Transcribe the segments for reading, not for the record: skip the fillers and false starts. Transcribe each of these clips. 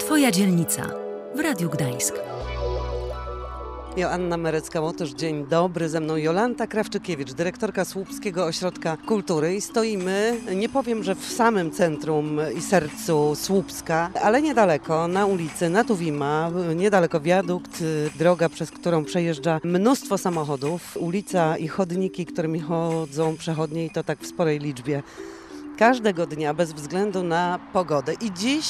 Twoja dzielnica w Radiu Gdańsk. Joanna Merecka-Łotosz, dzień dobry. Ze mną Jolanta Krawczykiewicz, dyrektorka Słupskiego Ośrodka Kultury. I stoimy, nie powiem, że w samym centrum i sercu Słupska, ale niedaleko, na ulicy Natuwima, niedaleko wiadukt, droga, przez którą przejeżdża mnóstwo samochodów, ulica i chodniki, którymi chodzą przechodnie i to tak w sporej liczbie. Każdego dnia, bez względu na pogodę. I dziś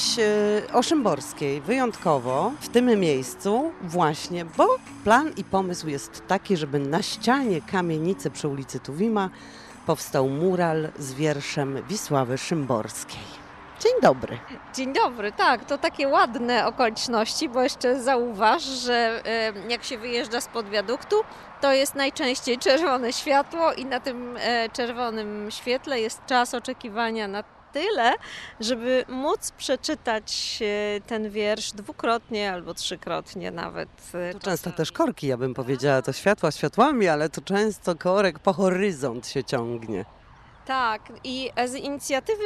o Szymborskiej, wyjątkowo w tym miejscu właśnie, bo plan i pomysł jest taki, żeby na ścianie kamienicy przy ulicy Tuwima powstał mural z wierszem Wisławy Szymborskiej. Dzień dobry. Dzień dobry, tak, to takie ładne okoliczności, bo jeszcze zauważ, że jak się wyjeżdża spod wiaduktu, to jest najczęściej czerwone światło i na tym czerwonym świetle jest czas oczekiwania na tyle, żeby móc przeczytać ten wiersz dwukrotnie albo trzykrotnie nawet. Tu często też korki, ja bym powiedziała, to światła światłami, ale tu często korek po horyzont się ciągnie. Tak, i z inicjatywy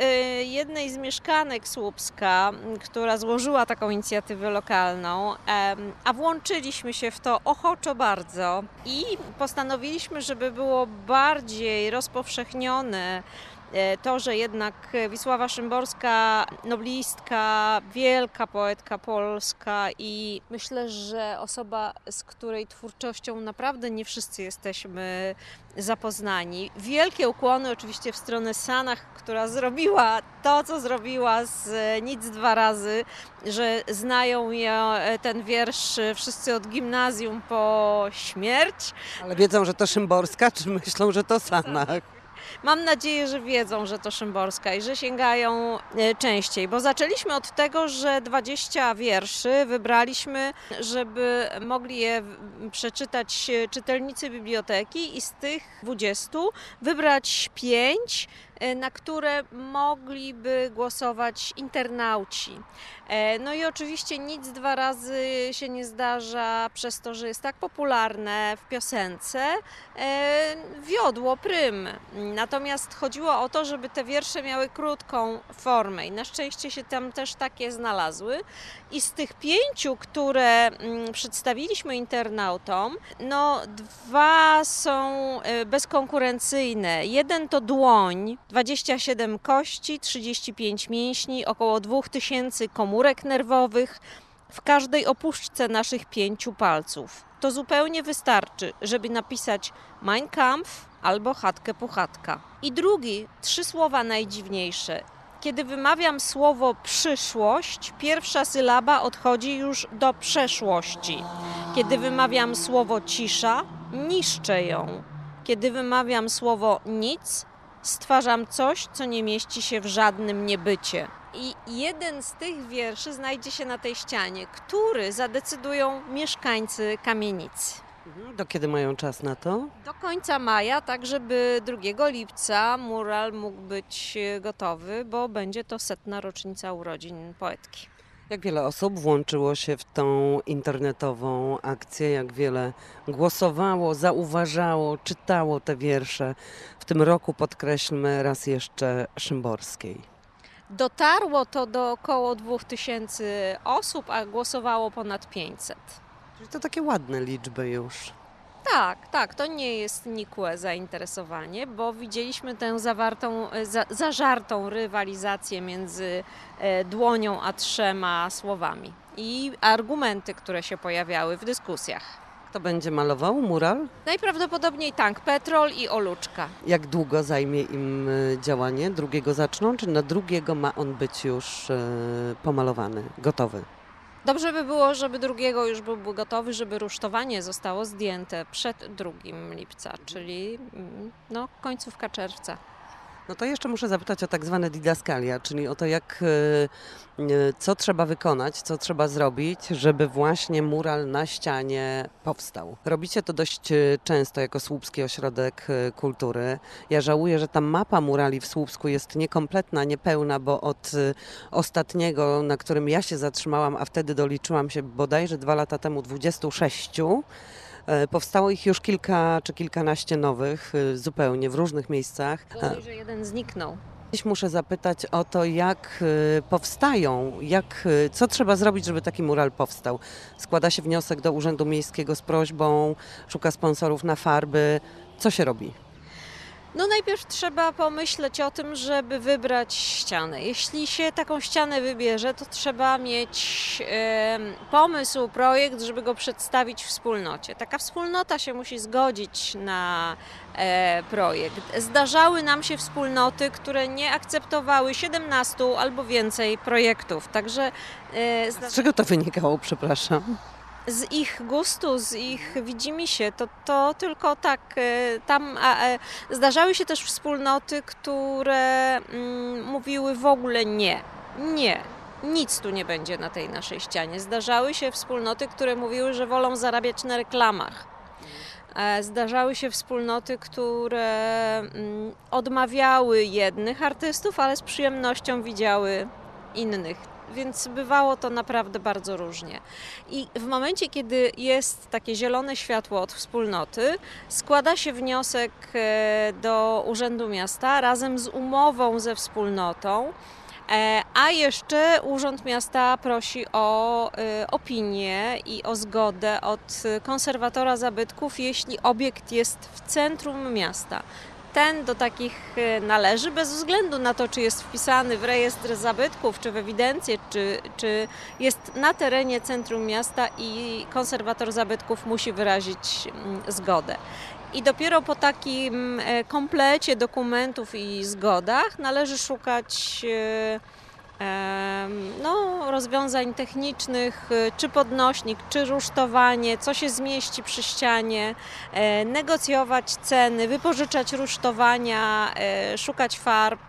jednej z mieszkanek Słupska, która złożyła taką inicjatywę lokalną, a włączyliśmy się w to ochoczo bardzo i postanowiliśmy, żeby było bardziej rozpowszechnione to, że jednak Wisława Szymborska, noblistka, wielka poetka polska i myślę, że osoba, z której twórczością naprawdę nie wszyscy jesteśmy zapoznani. Wielkie ukłony oczywiście w stronę Sanach, która zrobiła to, co zrobiła z Nic dwa razy, że znają ten wiersz wszyscy od gimnazjum po śmierć. Ale wiedzą, że to Szymborska, czy myślą, że to Sanach? Mam nadzieję, że wiedzą, że to Szymborska i że sięgają częściej, bo zaczęliśmy od tego, że 20 wierszy wybraliśmy, żeby mogli je przeczytać czytelnicy biblioteki i z tych 20 wybrać 5, na które mogliby głosować internauci. No i oczywiście Nic dwa razy się nie zdarza przez to, że jest tak popularne w piosence, wiodło prym. Natomiast chodziło o to, żeby te wiersze miały krótką formę i na szczęście się tam też takie znalazły. I z tych 5, które przedstawiliśmy internautom, no 2 są bezkonkurencyjne. Jeden to dłoń, 27 kości, 35 mięśni, około 2000 komórek nerwowych w każdej opuszczce naszych 5 palców. To zupełnie wystarczy, żeby napisać Mein Kampf albo Chatkę Puchatka. I drugi, 3 słowa najdziwniejsze. Kiedy wymawiam słowo przyszłość, pierwsza sylaba odchodzi już do przeszłości. Kiedy wymawiam słowo cisza, niszczę ją. Kiedy wymawiam słowo nic, stwarzam coś, co nie mieści się w żadnym niebycie. I jeden z tych wierszy znajdzie się na tej ścianie, który zadecydują mieszkańcy kamienicy. Do kiedy mają czas na to? Do końca maja, tak żeby 2 lipca mural mógł być gotowy, bo będzie to 100. rocznica urodzin poetki. Jak wiele osób włączyło się w tą internetową akcję, jak wiele głosowało, zauważało, czytało te wiersze. W tym roku podkreślmy raz jeszcze Szymborskiej. Dotarło to do około 2000 osób, a głosowało ponad 500. Czyli to takie ładne liczby już. Tak, to nie jest nikłe zainteresowanie, bo widzieliśmy tę zażartą rywalizację między dłonią a 3 słowami i argumenty, które się pojawiały w dyskusjach. Kto będzie malował mural? Najprawdopodobniej Tank Petrol i Oluczka. Jak długo zajmie im działanie? 2 zaczną, czy na 2 ma on być już pomalowany, gotowy? Dobrze by było, żeby 2 już był gotowy, żeby rusztowanie zostało zdjęte przed 2 lipca, czyli końcówka czerwca. No to jeszcze muszę zapytać o tak zwane didaskalia, czyli o to, co trzeba wykonać, co trzeba zrobić, żeby właśnie mural na ścianie powstał. Robicie to dość często jako Słupski Ośrodek Kultury. Ja żałuję, że ta mapa murali w Słupsku jest niekompletna, niepełna, bo od ostatniego, na którym ja się zatrzymałam, a wtedy doliczyłam się bodajże 2 lata temu 26, powstało ich już kilka czy kilkanaście nowych zupełnie w różnych miejscach. Żałuję, że jeden zniknął. Dziś muszę zapytać o to, jak powstają, co trzeba zrobić, żeby taki mural powstał. Składa się wniosek do Urzędu Miejskiego z prośbą, szuka sponsorów na farby. Co się robi? No najpierw trzeba pomyśleć o tym, żeby wybrać ścianę. Jeśli się taką ścianę wybierze, to trzeba mieć pomysł, projekt, żeby go przedstawić wspólnocie. Taka wspólnota się musi zgodzić na projekt. Zdarzały nam się wspólnoty, które nie akceptowały 17 albo więcej projektów. Także Z czego to wynikało, przepraszam? z ich gustu, z ich widzimisię, to tylko tak tam zdarzały się też wspólnoty, które mówiły w ogóle nie, nic tu nie będzie na tej naszej ścianie. Zdarzały się wspólnoty, które mówiły, że wolą zarabiać na reklamach. Zdarzały się wspólnoty, które odmawiały jednych artystów, ale z przyjemnością widziały innych. Więc bywało to naprawdę bardzo różnie. I w momencie, kiedy jest takie zielone światło od wspólnoty, składa się wniosek do Urzędu Miasta razem z umową ze wspólnotą, a jeszcze Urząd Miasta prosi o opinię i o zgodę od konserwatora zabytków, jeśli obiekt jest w centrum miasta. Ten do takich należy, bez względu na to, czy jest wpisany w rejestr zabytków, czy w ewidencję, czy jest na terenie centrum miasta i konserwator zabytków musi wyrazić zgodę. I dopiero po takim komplecie dokumentów i zgodach należy szukać rozwiązań technicznych, czy podnośnik, czy rusztowanie, co się zmieści przy ścianie, negocjować ceny, wypożyczać rusztowania, szukać farb,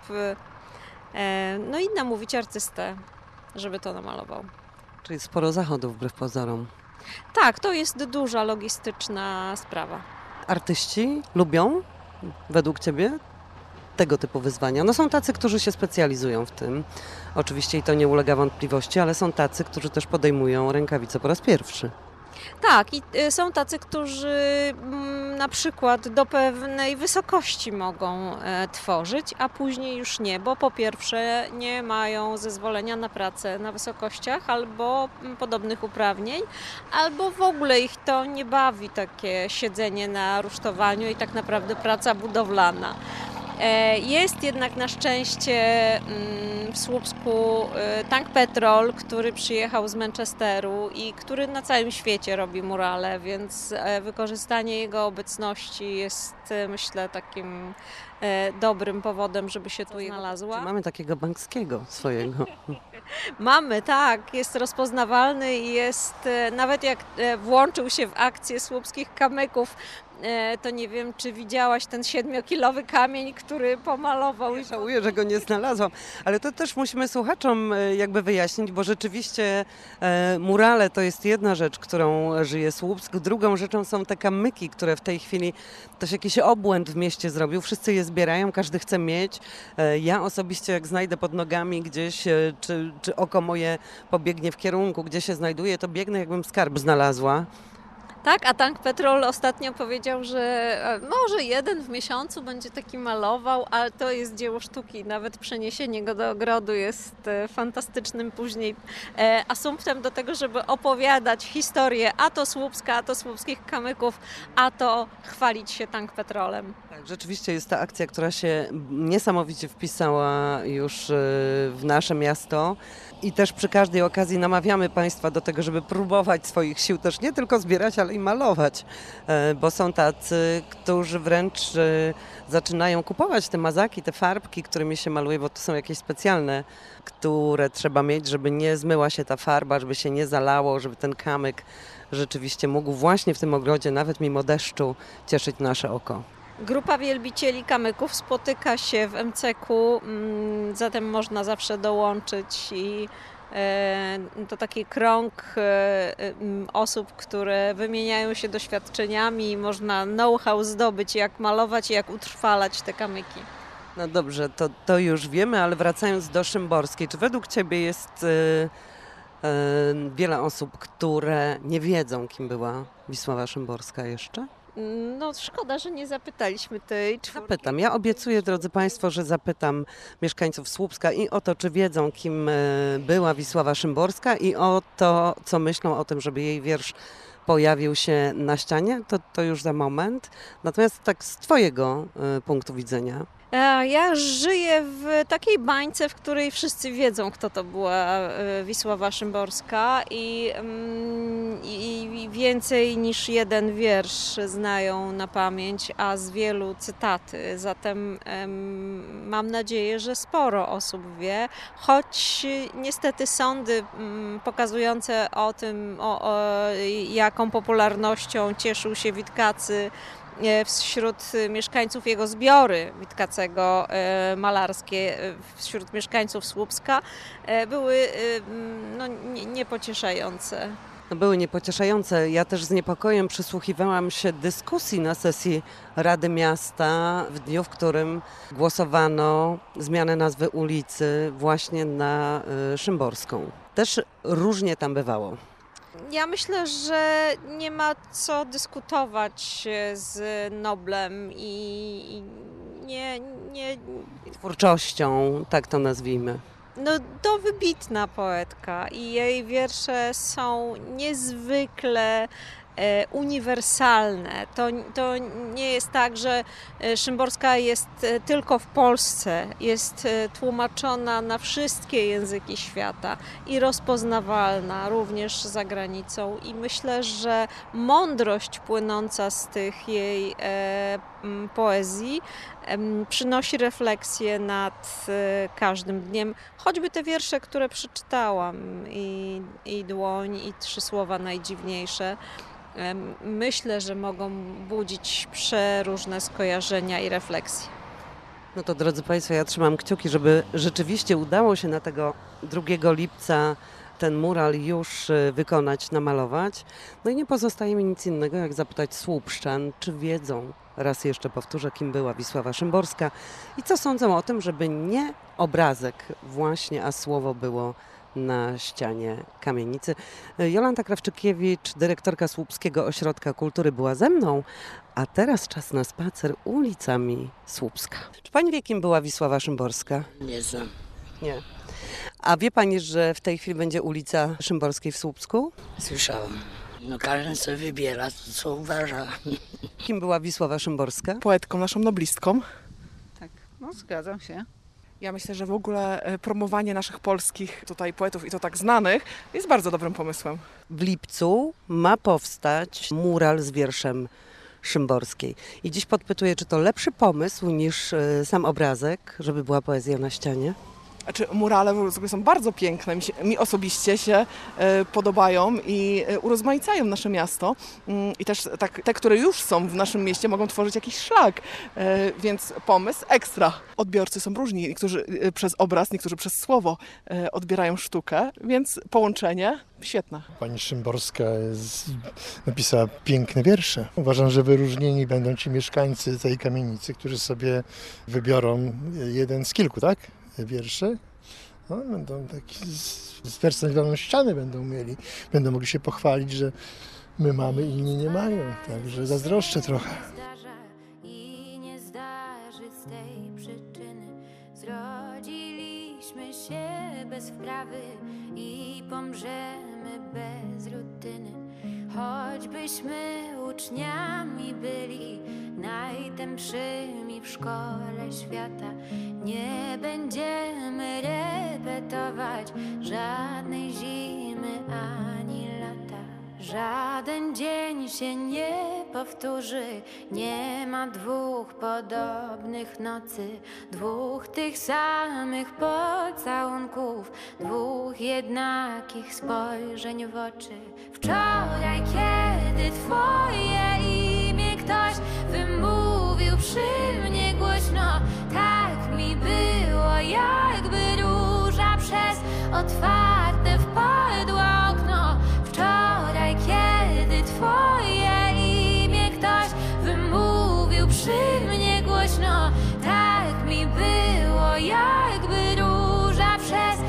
no i namówić artystę, żeby to namalował. Czyli sporo zachodów wbrew pozorom. Tak, to jest duża logistyczna sprawa. Artyści lubią, według Ciebie, tego typu wyzwania? No są tacy, którzy się specjalizują w tym, oczywiście i to nie ulega wątpliwości, ale są tacy, którzy też podejmują rękawice po raz pierwszy. Tak, i są tacy, którzy na przykład do pewnej wysokości mogą tworzyć, a później już nie, bo po pierwsze nie mają zezwolenia na pracę na wysokościach albo podobnych uprawnień, albo w ogóle ich to nie bawi, takie siedzenie na rusztowaniu i tak naprawdę praca budowlana. Jest jednak na szczęście w Słupsku Tank Petrol, który przyjechał z Manchesteru i który na całym świecie robi murale, więc wykorzystanie jego obecności jest, myślę, takim dobrym powodem, żeby się tu znalazła. Mamy takiego Bankskiego swojego. Mamy, tak, jest rozpoznawalny i jest, nawet jak włączył się w akcję słupskich kamyków, to nie wiem, czy widziałaś ten 7-kilowy kamień, który pomalował. Żałuję, że go nie znalazłam, ale to też musimy słuchaczom jakby wyjaśnić, bo rzeczywiście murale to jest jedna rzecz, którą żyje Słupsk. Drugą rzeczą są te kamyki, które w tej chwili to się jakiś obłęd w mieście zrobił. Wszyscy je zbierają, każdy chce mieć. Ja osobiście jak znajdę pod nogami gdzieś, czy oko moje pobiegnie w kierunku, gdzie się znajduje, to biegnę jakbym skarb znalazła. Tak, a Tank Petrol ostatnio powiedział, że może jeden w miesiącu będzie taki malował, ale to jest dzieło sztuki. Nawet przeniesienie go do ogrodu jest fantastycznym później asumptem do tego, żeby opowiadać historię a to Słupska, a to słupskich kamyków, a to chwalić się Tank Petrolem. Tak, rzeczywiście jest ta akcja, która się niesamowicie wpisała już w nasze miasto. I też przy każdej okazji namawiamy Państwa do tego, żeby próbować swoich sił też nie tylko zbierać, ale i malować, bo są tacy, którzy wręcz zaczynają kupować te mazaki, te farbki, którymi się maluje, bo to są jakieś specjalne, które trzeba mieć, żeby nie zmyła się ta farba, żeby się nie zalało, żeby ten kamyk rzeczywiście mógł właśnie w tym ogrodzie, nawet mimo deszczu, cieszyć nasze oko. Grupa wielbicieli kamyków spotyka się w MCK-u, zatem można zawsze dołączyć i to taki krąg osób, które wymieniają się doświadczeniami i można know-how zdobyć, jak malować i jak utrwalać te kamyki. No dobrze, to już wiemy, ale wracając do Szymborskiej, czy według Ciebie jest wiele osób, które nie wiedzą, kim była Wisława Szymborska jeszcze? No szkoda, że nie zapytaliśmy tej czwórki. Zapytam. Ja obiecuję, drodzy Państwo, że zapytam mieszkańców Słupska i o to, czy wiedzą, kim była Wisława Szymborska i o to, co myślą o tym, żeby jej wiersz pojawił się na ścianie. To już za moment. Natomiast tak z Twojego punktu widzenia. Ja żyję w takiej bańce, w której wszyscy wiedzą, kto to była Wisława Szymborska i więcej niż jeden wiersz znają na pamięć, a z wielu cytaty. Zatem mam nadzieję, że sporo osób wie, choć niestety sądy pokazujące o tym, jaką popularnością cieszył się Witkacy wśród mieszkańców, jego zbiory Witkacego malarskie wśród mieszkańców Słupska były niepocieszające. No, były niepocieszające. Ja też z niepokojem przysłuchiwałam się dyskusji na sesji Rady Miasta w dniu, w którym głosowano zmianę nazwy ulicy właśnie na Szymborską. Też różnie tam bywało. Ja myślę, że nie ma co dyskutować z Noblem i nie. Twórczością, tak to nazwijmy. No, to wybitna poetka i jej wiersze są niezwykle uniwersalne. To nie jest tak, że Szymborska jest tylko w Polsce, jest tłumaczona na wszystkie języki świata i rozpoznawalna również za granicą i myślę, że mądrość płynąca z tych jej poezji przynosi refleksję nad każdym dniem, choćby te wiersze, które przeczytałam i Dłoń, i Trzy słowa najdziwniejsze. Myślę, że mogą budzić przeróżne skojarzenia i refleksje. No to drodzy Państwo, ja trzymam kciuki, żeby rzeczywiście udało się na tego 2 lipca ten mural już wykonać, namalować. No i nie pozostaje mi nic innego, jak zapytać słupszczan, czy wiedzą, raz jeszcze powtórzę, kim była Wisława Szymborska i co sądzą o tym, żeby nie obrazek właśnie, a słowo było na ścianie kamienicy. Jolanta Krawczykiewicz, dyrektorka Słupskiego Ośrodka Kultury, była ze mną, a teraz czas na spacer ulicami Słupska. Czy pani wie, kim była Wisława Szymborska? Nie znam. Nie. A wie pani, że w tej chwili będzie ulica Szymborskiej w Słupsku? Słyszałam. No każdy sobie wybiera, co uważa. Kim była Wisława Szymborska? Poetką, naszą noblistką. Tak, no zgadzam się. Ja myślę, że w ogóle promowanie naszych polskich tutaj poetów i to tak znanych jest bardzo dobrym pomysłem. W lipcu ma powstać mural z wierszem Szymborskiej. I dziś podpytuję, czy to lepszy pomysł niż sam obrazek, żeby była poezja na ścianie? Znaczy, murale w ogóle są bardzo piękne, mi osobiście się podobają i urozmaicają nasze miasto. I też tak, te, które już są w naszym mieście, mogą tworzyć jakiś szlak, więc pomysł ekstra. Odbiorcy są różni, niektórzy przez obraz, niektórzy przez słowo odbierają sztukę, więc połączenie świetne. Pani Szymborska napisała piękne wiersze. Uważam, że wyróżnieni będą ci mieszkańcy tej kamienicy, którzy sobie wybiorą jeden z kilku, tak? Wiersze. No, będą taki spersonalizowaną ścianę będą mieli. Będą mogli się pochwalić, że my mamy, inni nie mają. Także zazdroszczę trochę. I nie zdarzy z tej przyczyny. Zrodziliśmy się bez wprawy i pomrzemy bez rutyny. Choćbyśmy uczniami byli najtępszymi w szkole świata, nie będziemy repetować żadnej zimy ani lata. Żaden dzień się nie powtórzy, nie ma dwóch podobnych nocy, dwóch tych samych pocałunków, dwóch jednakich spojrzeń w oczy. Wczoraj, kiedy twoje imię ktoś wymówił przy mnie głośno, tak mi było, jakby róża przez otwarte wpadło okno. Wczoraj, kiedy twoje imię ktoś wymówił przy mnie głośno, tak mi było, jakby róża przez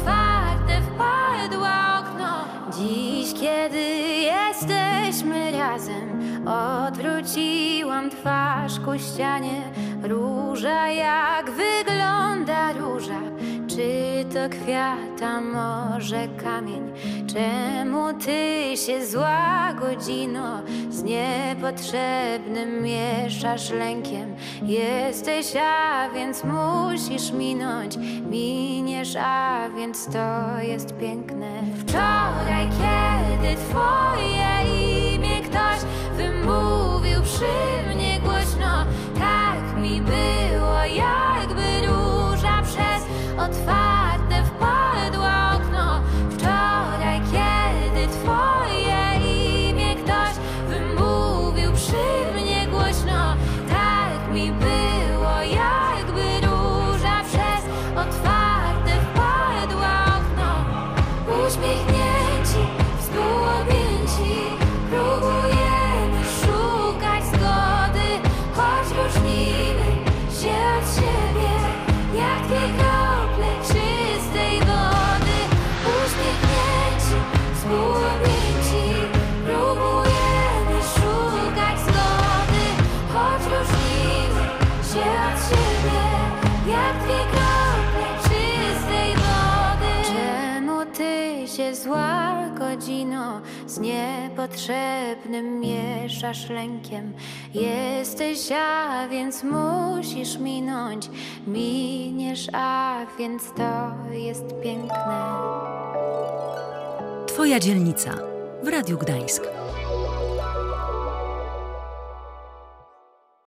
otwarte wpadło okno. Dziś, kiedy jesteśmy razem, razem. Odwróciłam twarz ku ścianie. Róża, jak wygląda róża? Czy to kwiat, a może kamień? Czemu ty się, zła godzino, z niepotrzebnym mieszasz lękiem? Jesteś, a więc musisz minąć. Miniesz, a więc to jest piękne. Wczoraj, kiedy twoje imię ktoś wymówił przy mnie głośno, tak mi było, jakby róża przez otwarte wpadła okno. Wczoraj, kiedy twoje imię ktoś wymówił przy mnie głośno, tak mi było, jakby róża przez otwarte wpadła okno. Uśmiechnięci, współobjęci, próbujemy szukać zgody, choć różnimy się od siebie, jak dwie krople czystej wody. Uśmiechnięci, współobjęci, próbujemy szukać zgody, choć różnimy się od siebie, jak dwie krople czystej wody. Czemu ty się, zła godzino, z niepotrzebnym mieszasz lękiem? Jesteś, a więc musisz minąć. Miniesz, a więc to jest piękne. Twoja dzielnica w Radiu Gdańsk.